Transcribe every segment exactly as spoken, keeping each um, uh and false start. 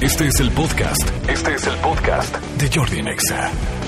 Este es el podcast. Este es el podcast de Jordi en Exa.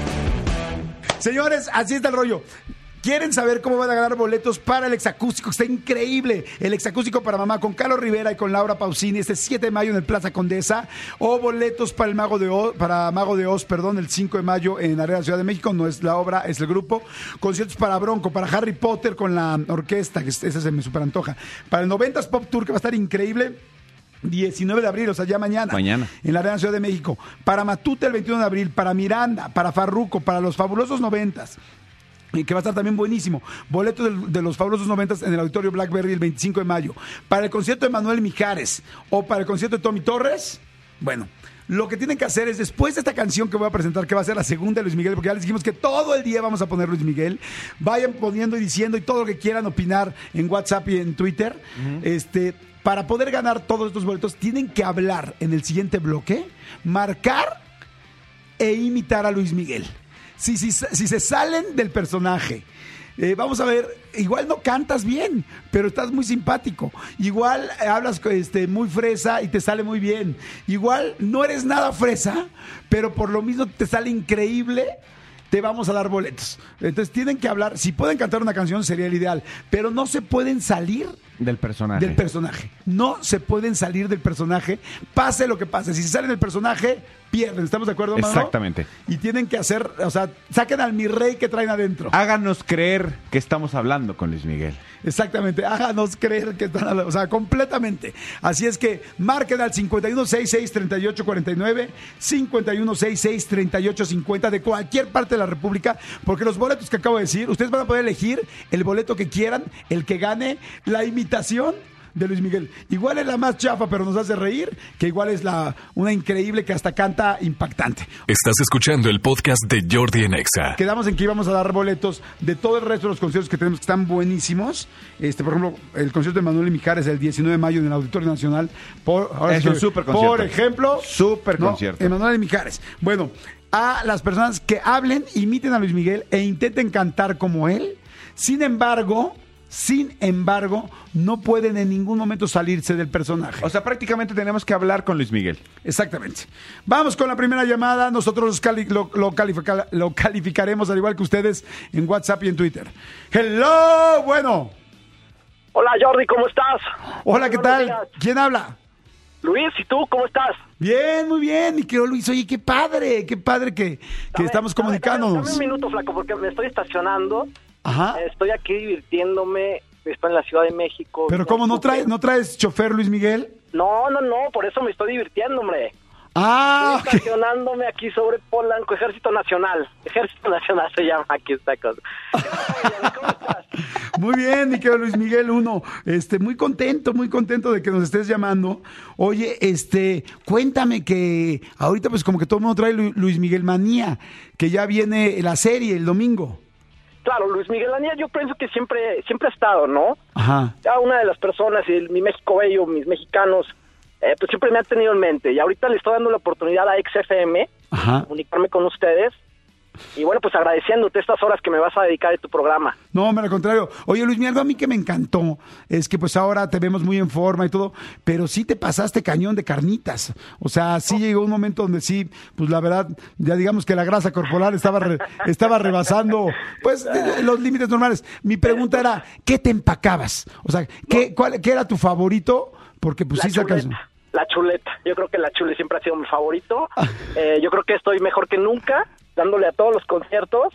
Señores, así está el rollo. ¿Quieren saber cómo van a ganar boletos para el Exacústico? Está increíble. El Exacústico para mamá con Carlos Rivera y con Laura Pausini este siete de mayo en el Plaza Condesa. O boletos para el Mago de Oz, para Mago de Oz, perdón, el cinco de mayo en Arena Ciudad de México. No es la obra, es el grupo. Conciertos para Bronco, para Harry Potter con la orquesta, que esa se me super antoja. Para el noventas Pop Tour, que va a estar increíble. diecinueve de abril, o sea, ya mañana. Mañana. En la Arena Ciudad de México. Para Matute el veintiuno de abril. Para Miranda, para Farruko, para los fabulosos noventas. Y que va a estar también buenísimo. Boletos de, de los fabulosos noventas en el Auditorio Blackberry el veinticinco de mayo. Para el concierto de Manuel Mijares o para el concierto de Tommy Torres, bueno, lo que tienen que hacer es, después de esta canción que voy a presentar, que va a ser la segunda de Luis Miguel, porque ya les dijimos que todo el día vamos a poner Luis Miguel, vayan poniendo y diciendo y todo lo que quieran opinar en WhatsApp y en Twitter. Uh-huh. Este, para poder ganar todos estos boletos, tienen que hablar en el siguiente bloque, marcar e imitar a Luis Miguel. Si, si, si se salen del personaje, eh, vamos a ver, igual no cantas bien, pero estás muy simpático. Igual hablas este, muy fresa y te sale muy bien. Igual no eres nada fresa, pero por lo mismo te sale increíble. Te vamos a dar boletos. Entonces tienen que hablar. Si pueden cantar una canción sería el ideal, pero no se pueden salir del personaje. Del personaje. No se pueden salir del personaje, pase lo que pase. Si se salen del personaje, pierden. ¿Estamos de acuerdo, Manolo? Exactamente. Y tienen que hacer, o sea, saquen al mi rey que traen adentro. Háganos creer que estamos hablando con Luis Miguel. Exactamente, háganos creer que están hablando, o sea, completamente. Así es que marquen al cincuenta y uno sesenta y seis, treinta y ocho cuarenta y nueve, cincuenta y uno sesenta y seis, treinta y ocho cincuenta de cualquier parte de la República, porque los boletos que acabo de decir, ustedes van a poder elegir el boleto que quieran, el que gane, la imitación de Luis Miguel. Igual es la más chafa, pero nos hace reír, que igual es la una increíble que hasta canta impactante. Estás escuchando el podcast de Jordi en Exa. Quedamos en que íbamos a dar boletos de todo el resto de los conciertos que tenemos, que están buenísimos. Este, por ejemplo, el concierto de Manuel Mijares el diecinueve de mayo en el Auditorio Nacional. Por, ahora es sí, un súper concierto. Por ejemplo, súper ¿no? concierto. Manuel Mijares. Bueno, a las personas que hablen, imiten a Luis Miguel e intenten cantar como él. Sin embargo... Sin embargo, no pueden en ningún momento salirse del personaje. O sea, prácticamente tenemos que hablar con Luis Miguel. Exactamente. Vamos con la primera llamada. Nosotros cali- lo, lo, califica- lo calificaremos al igual que ustedes en WhatsApp y en Twitter. ¡Hello! Bueno. Hola, Jordi, ¿cómo estás? Hola, ¿qué Buenos tal? días. ¿Quién habla? Luis, ¿y tú cómo estás? Bien, muy bien, mi querido Luis. Oye, qué padre, qué padre que, que Dame, estamos dame, comunicándonos. Dame, dame un minuto, flaco, porque me estoy estacionando. Ajá. Estoy aquí divirtiéndome. Estoy en la Ciudad de México. Pero ¿cómo no traes, no traes chofer, Luis Miguel? No, no, no, por eso me estoy divirtiendo, hombre. Ah, Estoy ok. estacionándome aquí sobre Polanco, Ejército Nacional. Ejército Nacional se llama aquí esta cosa. ¿Cómo estás? Muy bien, mi querido Luis Miguel uno. Este, muy contento, muy contento de que nos estés llamando. Oye, este, cuéntame que ahorita pues como que todo el mundo trae Lu- Luis Miguel manía, que ya viene la serie el domingo. Claro, Luis Miguel Anía, yo pienso que siempre siempre ha estado, ¿no? Ajá. Cada una de las personas, el, mi México Bello, mis mexicanos, eh, pues siempre me han tenido en mente. Y ahorita le estoy dando la oportunidad a X F M, Ajá. comunicarme con ustedes. Y bueno, pues agradeciéndote estas horas que me vas a dedicar de tu programa. No, me al contrario. Oye, Luis Miguel, algo a mí que me encantó es que pues ahora te vemos muy en forma y todo, pero sí te pasaste cañón de carnitas. O sea, sí llegó un momento donde sí, pues la verdad, ya digamos que la grasa corporal estaba re- estaba rebasando pues eh, los límites normales. Mi pregunta era, ¿qué te empacabas? O sea, ¿qué, cuál, ¿qué era tu favorito? Porque pues La sí sacas... chuleta, la chuleta. Yo creo que la chule siempre ha sido mi favorito. Eh, yo creo que estoy mejor que nunca, dándole a todos los conciertos.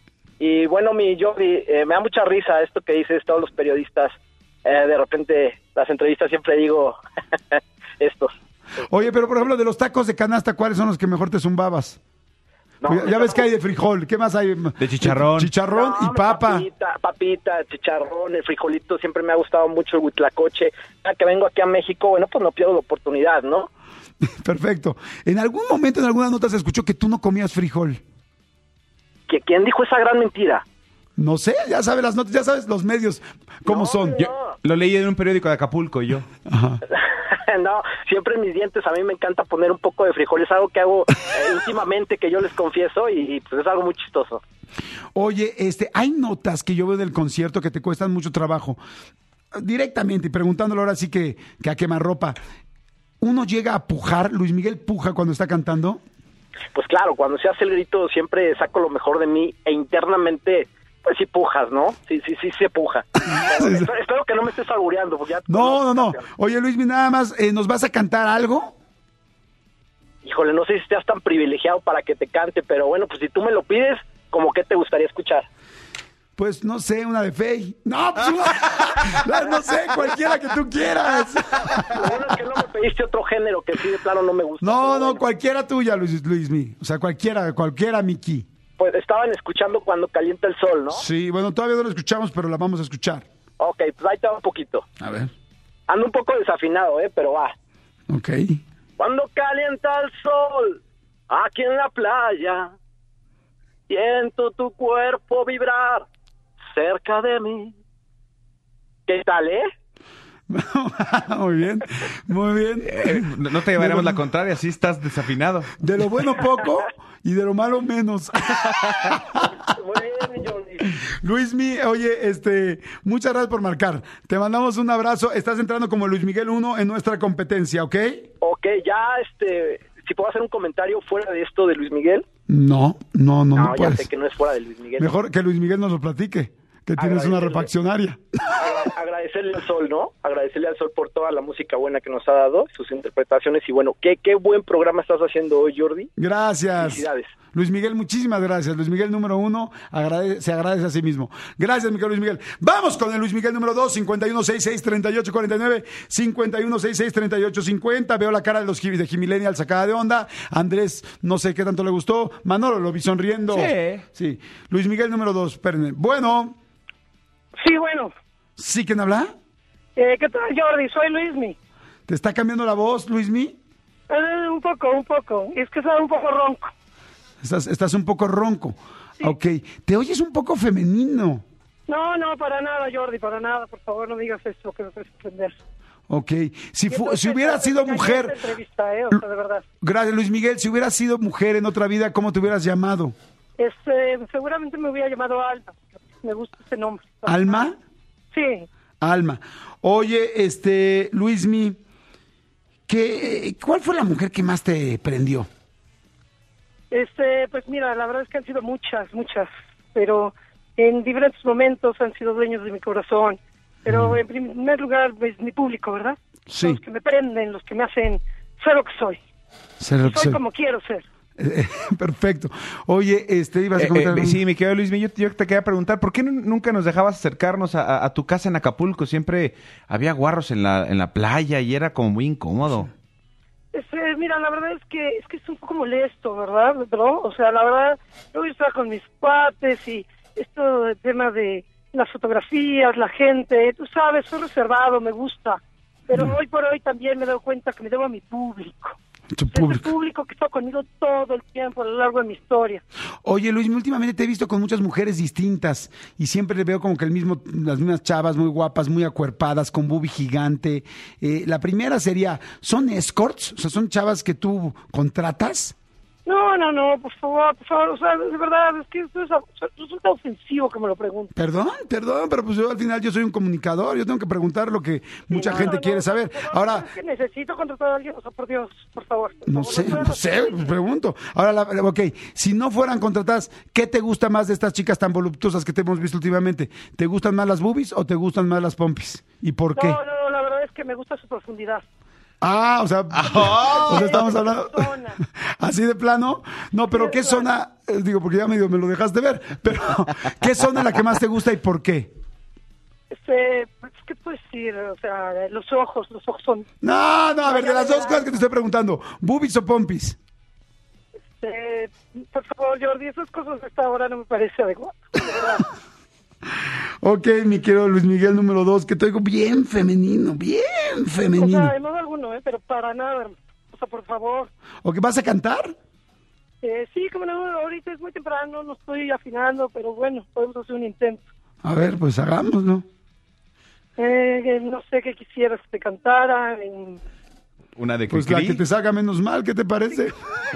Y bueno, mi Jordi, eh, me da mucha risa esto que dices todos los periodistas. Eh, de repente, las entrevistas siempre digo estos. Oye, pero por ejemplo, de los tacos de canasta, ¿cuáles son los que mejor te zumbabas? No, ya, ya ves que hay de frijol, ¿qué más hay? De chicharrón. Chicharrón No, y papa. Papita, papita, chicharrón, el frijolito, siempre me ha gustado mucho el huitlacoche. Cada que vengo aquí a México, bueno, pues no pierdo la oportunidad, ¿no? Perfecto. En algún momento, en alguna nota se escuchó que tú no comías frijol. ¿Qui- ¿Quién dijo esa gran mentira? No sé, ya sabes las notas, ya sabes los medios cómo No, son. no. Yo lo leí en un periódico de Acapulco y yo. Ajá. No, siempre en mis dientes a mí me encanta poner un poco de frijol. Es algo que hago eh, últimamente, que yo les confieso, y, y pues es algo muy chistoso. Oye, este, hay notas que yo veo del concierto que te cuestan mucho trabajo. Directamente, y preguntándolo ahora sí que, que a quemarropa. uno llega a pujar, Luis Miguel puja cuando está cantando. Pues claro, cuando se hace el grito siempre saco lo mejor de mí e internamente, pues sí pujas, ¿no? Sí, sí, sí se puja. Pero espero, espero que no me estés albureando. Porque ya No, no, no. Oye, Luismi, nada más, eh, ¿nos vas a cantar algo? Híjole, no sé si estás tan privilegiado para que te cante, pero bueno, pues si tú me lo pides, ¿cómo qué te gustaría escuchar? Pues no sé, una de Fey. No, pues una, no sé, cualquiera que tú quieras. Lo bueno es que no me pediste otro género que sí de plano no me gusta. No, no, bueno. cualquiera tuya, Luis, Luismi. O sea, cualquiera, cualquiera, Miki. Pues estaban escuchando Cuando Calienta el Sol, ¿no? Sí, bueno, todavía no lo escuchamos, pero la vamos a escuchar. Ok, pues ahí te va un poquito. A ver. Ando un poco desafinado, ¿eh? Pero va. Ok. Cuando calienta el sol, aquí en la playa, siento tu cuerpo vibrar cerca de mí. ¿Qué tal, eh? Muy bien, muy bien. Eh, no no te llevaremos la contraria, sí estás desafinado. De lo bueno poco y de lo malo menos. Muy bien, Jordi. Luismi, oye, este, muchas gracias por marcar. Te mandamos un abrazo. Estás entrando como Luis Miguel uno en nuestra competencia, ¿ok? Ok, ya, este, si puedo hacer un comentario fuera de esto de Luis Miguel. No, no, no, no, No, ya puedes. sé que no es fuera de Luis Miguel. Mejor que Luis Miguel nos lo platique, que tienes una Agradecerle. refaccionaria. Agra- Agradecerle al sol, ¿no? Agradecerle al sol por toda la música buena que nos ha dado, sus interpretaciones y bueno, qué, qué buen programa estás haciendo hoy, Jordi. Gracias. Felicidades. Luis Miguel, muchísimas gracias. Luis Miguel número uno agrade- se agradece a sí mismo. Gracias, Miguel Luis Miguel. Vamos con el Luis Miguel número dos, cincuenta y uno sesenta y seis, treinta y ocho cuarenta y nueve, cincuenta y uno sesenta y seis, treinta y ocho cincuenta. Veo la cara de los de Jimilenial sacada de onda. Andrés, no sé qué tanto le gustó. Manolo, lo vi sonriendo. Sí. Sí. Luis Miguel número dos, espérenme. Bueno, Sí, bueno. ¿sí quién habla? Eh, ¿Qué tal, Jordi? Soy Luismi. ¿Te está cambiando la voz, Luismi? Eh, un poco, un poco. Es que soy un poco ronco. Estás, estás un poco ronco. Ok. Te oyes un poco femenino. No, no, para nada, Jordi, para nada. Por favor, no digas eso, que me puedes ofender. Ok. Si, fu- Entonces, si hubiera sido ya mujer... esta entrevista, eh, o sea, de verdad. Gracias, Luis Miguel. Si hubieras sido mujer en otra vida, ¿cómo te hubieras llamado? Este, seguramente me hubiera llamado Alma. Me gusta ese nombre. ¿Alma? Sí. Alma. Oye, este, Luismi, ¿qué, ¿cuál fue la mujer que más te prendió? Este, pues mira, la verdad es que han sido muchas, muchas, pero en diferentes momentos han sido dueños de mi corazón. Pero en primer lugar, es mi público, ¿verdad? Sí. Los que me prenden, los que me hacen ser lo que soy. Ser lo que Soy soy. como quiero ser. Eh, Perfecto. Oye, este, ibas a Eh, comentar eh, algo? sí, mi querido Luis, yo, yo te quería preguntar, ¿por qué nu- nunca nos dejabas acercarnos a, a- a tu casa en Acapulco? Siempre había guarros en la, en la playa y era como muy incómodo. Este, mira, la verdad es que es que es un poco molesto, ¿verdad, bro? O sea, la verdad, yo estaba con mis cuates y esto del tema de las fotografías, la gente, tú sabes, soy reservado, me gusta. Pero Mm. hoy por hoy también me doy cuenta que me debo a mi público. Tu Este público. público que está conmigo todo el tiempo a lo largo de mi historia. Oye, Luis, últimamente te he visto con muchas mujeres distintas y siempre le veo como que el mismo, las mismas chavas muy guapas, muy acuerpadas, con boobie gigante. Eh, la primera sería, ¿son escorts? O sea, ¿son chavas que tú contratas? No, no, no, por favor, por favor, o sea, de verdad, es que esto es, resulta ofensivo que me lo pregunten. Perdón, perdón, pero pues yo al final yo soy un comunicador, yo tengo que preguntar lo que mucha Sí, no, gente no, quiere no, saber. por favor, Ahora, es que necesito contratar a alguien, o sea, por Dios, por favor. por no favor, sé, puedo no sé, hacer- pues pregunto. Ahora, la, la- ok, si no fueran contratadas, ¿qué te gusta más de estas chicas tan voluptuosas que te hemos visto últimamente? ¿Te gustan más las boobies o te gustan más las pompis? ¿Y por qué? No, no, la verdad es que me gusta su profundidad. Ah, o sea, o sea, estamos hablando Zona. así de plano. No, pero ¿qué zona? Eh, Digo, porque ya medio me lo dejaste ver, pero ¿qué zona es la que más te gusta y por qué? Este, pues, ¿qué puedo decir? O sea, los ojos, los ojos son... No, no, a ver, de las dos cosas que te estoy preguntando, ¿boobies o pompis? Este, por favor, Jordi, esas cosas a esta hora no me parece adecuado. de verdad. Ok, mi querido Luis Miguel número dos, que te oigo bien femenino, bien O femenino. sea, de modo alguno, ¿eh? Pero para nada, hermano. O sea, por favor. ¿O que vas a cantar? Eh, sí, como no, ahorita es muy temprano, no estoy afinando, pero bueno, podemos hacer un intento. A ver, pues hagámoslo. Eh, no sé qué quisieras que te cantara. En... Una de Pues la Cricri. que te salga menos mal, ¿qué te parece?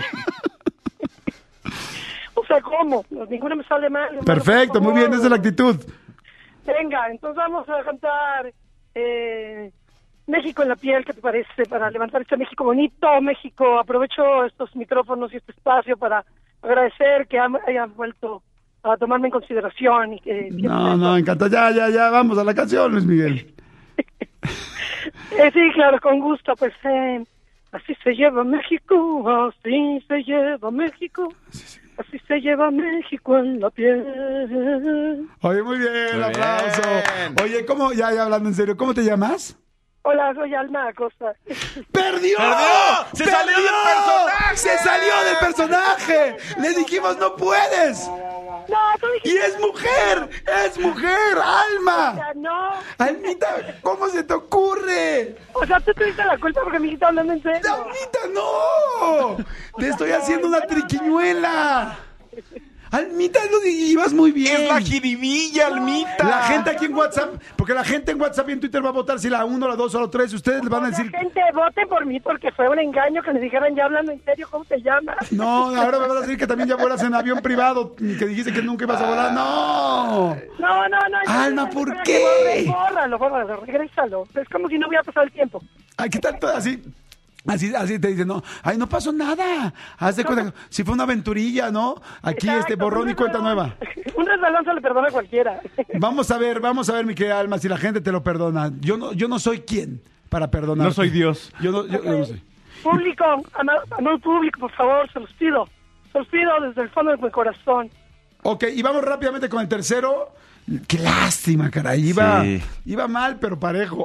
O sea, ¿cómo? No, ninguna me sale mal. hermano, Perfecto, por muy bien, favor. esa es la actitud. Venga, entonces vamos a cantar. Eh, México en la piel, ¿qué te parece? Para levantar este México bonito, México. Aprovecho estos micrófonos y este espacio para agradecer que han- hayan vuelto a tomarme en consideración y que... No, no, encanta. Ya, ya, ya, vamos a la canción, Luis Miguel. Eh, sí, claro, con gusto, pues eh, así se lleva México, así se lleva México, así se lleva México en la piel. Oye, muy bien, Muy aplauso. bien. Oye, ¿cómo, ya, ya hablando en serio, ¿cómo te llamas? Hola, soy Alma Acosta. ¡Perdió! ¡Perdió! ¡Se salió del personaje! ¡Se salió del personaje! Le dijimos, no puedes. No, tú Y dijiste, es mujer, es mujer, Alma. no. Almita, ¿cómo se te ocurre? O sea, tú tuviste la culpa porque me dijiste hablando en serio. Almita, no. Te estoy haciendo una triquiñuela. Almita, lo di- ibas muy bien. Es la jiribilla, Almita. La gente aquí en WhatsApp, porque la gente en WhatsApp y en Twitter va a votar si la uno, la dos o la tres. Ustedes le van a decir, La gente vote por mí porque fue un engaño que les dijeran ya hablando en serio cómo te llamas. no, ahora me van a decir que también ya vuelas en avión privado, que dijiste que nunca ibas a volar. No. No, no, no. Alma, no, ¿por espera qué? que borre, Bórralo, bórralo, regrésalo. Es como si no hubiera pasado el tiempo. Ay, ¿qué tal todo así? Así, así te dicen, no, ay, no pasó nada. Haz de cuenta, si fue una aventurilla, ¿no? Aquí Exacto, este borrón un y cuenta resbalón. nueva. Un resbalón se le perdona a cualquiera. Vamos a ver, vamos a ver, mi querida Alma, si la gente te lo perdona. Yo no, yo no soy quien para perdonar. No soy Dios. Yo no, yo, yo no sé. Público, amado, amado público, por favor, se los pido. Se los pido desde el fondo de mi corazón. Ok, y vamos rápidamente con el tercero. Qué lástima, caray. Iba, Sí. iba mal, pero parejo.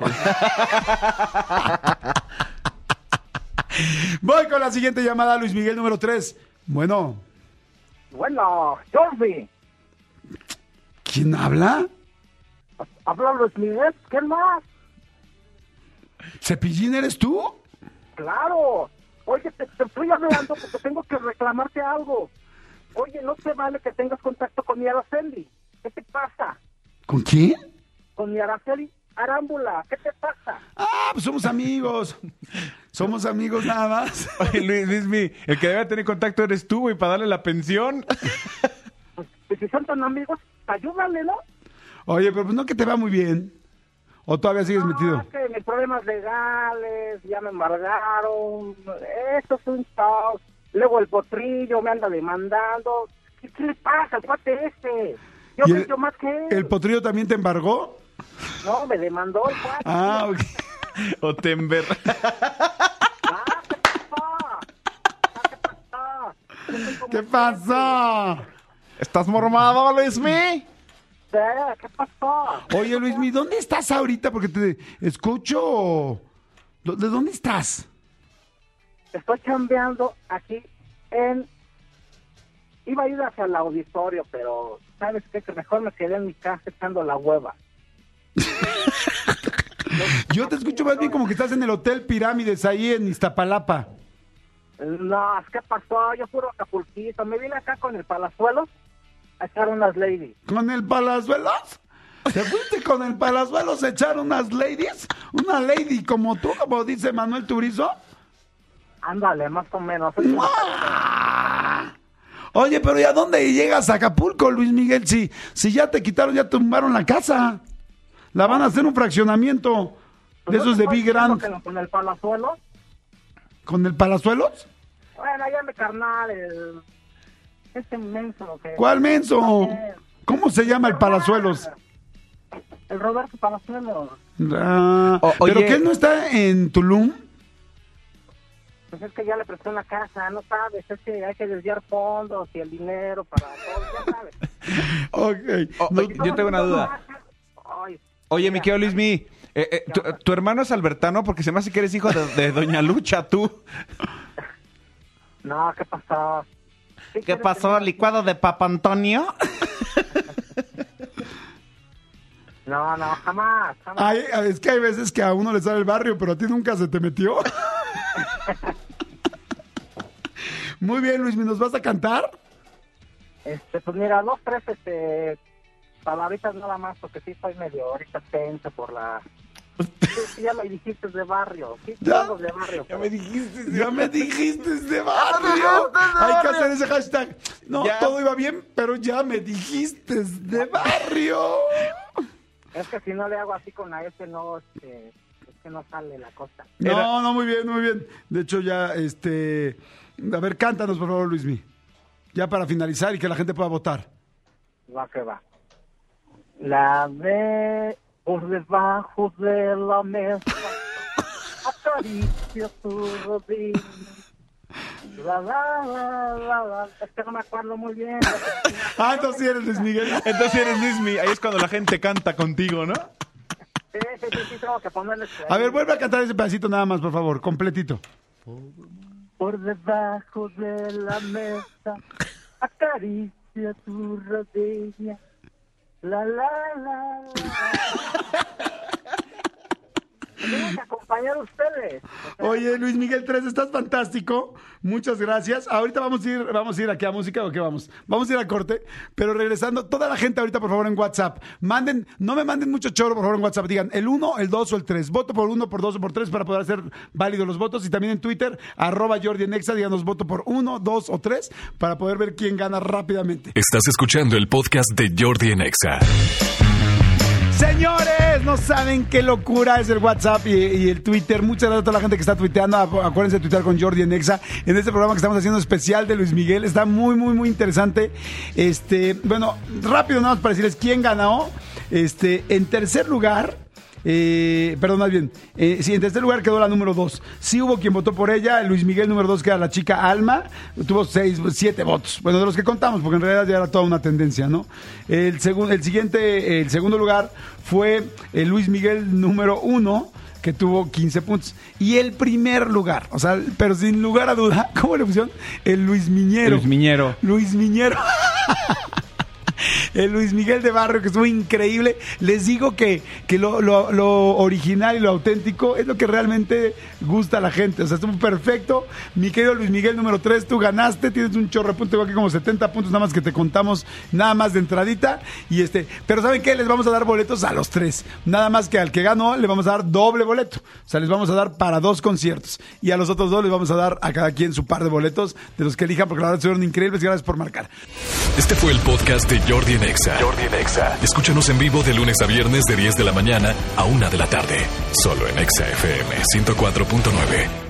Voy con la siguiente llamada, Luis Miguel, número tres. Bueno, Bueno, Jordi, ¿quién habla? habla Luis Miguel, ¿qué más? ¿Cepillín eres tú? Claro. Oye, te, te estoy hablando porque tengo que reclamarte algo. Oye, no te vale que tengas contacto con mi Araceli. ¿Qué te pasa? ¿Con quién? Con mi Araceli Arámbula. ¿Qué te pasa? Ah, pues somos amigos. Somos amigos nada más. Oye, Luis, Luis, mi, el que debe tener contacto eres tú, güey, para darle la pensión. Pues si son tan amigos, ayúdale, ¿no? Oye, pero pues no que te va muy bien. ¿O todavía sigues No, metido? es que mis problemas legales, ya me embargaron. Esto es un caos. Luego el potrillo me anda demandando. ¿Qué, qué le pasa al cuate este? Yo ¿Y soy el, yo más que él. el potrillo también te embargó? No, me demandó el cuate. Ah, ok. O te ember... Ah, ¿qué pasó? Ah, ¿qué pasó? Yo soy como ¿Qué siempre. pasó? ¿Estás mormado, Luis mi? Sí, ¿qué pasó? Oye, Luismi, ¿dónde estás ahorita? Porque te escucho. ¿De dónde estás? Estoy chambeando aquí en... Iba a ir hacia el auditorio, pero ¿sabes qué? Que mejor me quedé en mi casa echando la hueva. Yo te escucho más bien como que estás en el Hotel Pirámides ahí en Iztapalapa. No, ¿qué pasó? Yo puro acapulquito. Me vine acá con el Palazuelos a echar unas ladies. ¿Con el Palazuelos? ¿Te fuiste con el Palazuelos a echar unas ladies? ¿Una lady como tú, como dice Manuel Turizo? Ándale, más o menos. Soy una- ¡Ah! Oye, pero ¿y a dónde llegas a Acapulco, Luis Miguel? Si, si ya te quitaron, ya tumbaron la casa. La van a hacer un fraccionamiento de Pues esos no de te Big estoy diciendo Grand. que Con el Palazuelos. ¿Con el Palazuelos? Bueno, allá mi carnal, el... Este inmenso que... ¿Cuál menso? ¿Cómo se llama el Palazuelos? El Roberto Palazuelos. Ah, O- ¿Pero oye- que él no está en Tulum? Pues es que ya le prestó una casa, no sabes, es que hay que desviar fondos y el dinero para todo, ya sabes. Ok. O- No- oye, yo tengo una duda. Ay, Oye, mi querido Luis mi, eh, eh, tu, tu hermano es albertano porque se me hace que eres hijo de, de Doña Lucha, tú. no, ¿qué pasó? ¿Qué pasó, licuado de Papa Antonio? No, no, jamás, jamás. Ay, es que hay veces que a uno le sale el barrio, pero a ti nunca se te metió. Muy bien, Luis, ¿nos vas a cantar? Este, pues mira, dos, tres, este, palabritas nada más, porque sí estoy medio ahorita tenso por la... Sí, sí, ya me dijiste de barrio, sí, ¿Ya? todos de barrio. Ya me dijiste. Ya me dijiste de barrio. Hay que hacer ese hashtag. No, Ya. todo iba bien, pero ya me dijiste de barrio. Es que si no le hago así con la S, no, este, que no sale la cosa. No, Era- no, muy bien, muy bien. De hecho, ya, este... A ver, cántanos, por favor, Luismi. Ya para finalizar y que la gente pueda votar. Va que va. La ve por debajo de la mesa, acaricia tu rodilla. La, la, la, la, la. Es que no me acuerdo muy bien. Ah, entonces sí eres Luis Miguel. Entonces eres Luismi, ahí es cuando la gente canta contigo, ¿no? Sí, sí, sí, sí, tengo que ponerle... A ver, vuelve a cantar ese pedacito nada más, por favor, completito. Por debajo de la mesa, acaricia tu rodilla. La, la, la, la. Tengo que acompañar a ustedes. O sea, Oye, Luis Miguel tres, estás fantástico. Muchas gracias. Ahorita vamos a ir, vamos a ir aquí a música o qué vamos. Vamos a ir a corte, pero regresando, toda la gente ahorita, por favor, en WhatsApp. Manden, no me manden mucho choro, por favor, en WhatsApp. Digan el uno, el dos o el tres. Voto por uno, por dos o por tres para poder hacer válidos los votos. Y también en Twitter, arroba Jordi en Exa, díganos voto por uno, dos o tres para poder ver quién gana rápidamente. Estás escuchando el podcast de Jordi en Exa. Señores, no saben qué locura es el WhatsApp y, y el Twitter. Muchas gracias a toda la gente que está tuiteando. Acu- Acuérdense de tuitear con Jordi en Exa en este programa que estamos haciendo especial de Luis Miguel. Está muy, muy, muy interesante. Este, bueno, rápido nada más para decirles quién ganó. Este, en tercer lugar... Eh, perdón, más bien, eh, sí, en tercer lugar quedó la número dos. Sí hubo quien votó por ella, Luis Miguel número dos, que era la chica Alma, tuvo seis, siete votos. Bueno, de los que contamos, porque en realidad ya era toda una tendencia, ¿no? El, segun, el siguiente, el segundo lugar fue el Luis Miguel número uno, que tuvo quince puntos. Y el primer lugar, o sea, pero sin lugar a duda, ¿cómo le pusieron? El Luis Miñero. Luis Miñero. Luis Miñero. El Luis Miguel de Barrio, que estuvo increíble. Les digo que, que lo, lo, lo original y lo auténtico es lo que realmente gusta a la gente. O sea, estuvo perfecto. Mi querido Luis Miguel número tres, tú ganaste, tienes un chorro de puntos, tengo aquí como setenta puntos nada más que te contamos, nada más de entradita. Y este, pero ¿saben qué? Les vamos a dar boletos a los tres. Nada más que al que ganó le vamos a dar doble boleto. O sea, les vamos a dar para dos conciertos. Y a los otros dos les vamos a dar a cada quien su par de boletos de los que elijan, porque la verdad fueron increíbles. Gracias por marcar. Este fue el podcast de Jordi en Exa. Jordi en Exa. Escúchanos en vivo de lunes a viernes de diez de la mañana a una de la tarde. Solo en Exa F M ciento cuatro punto nueve.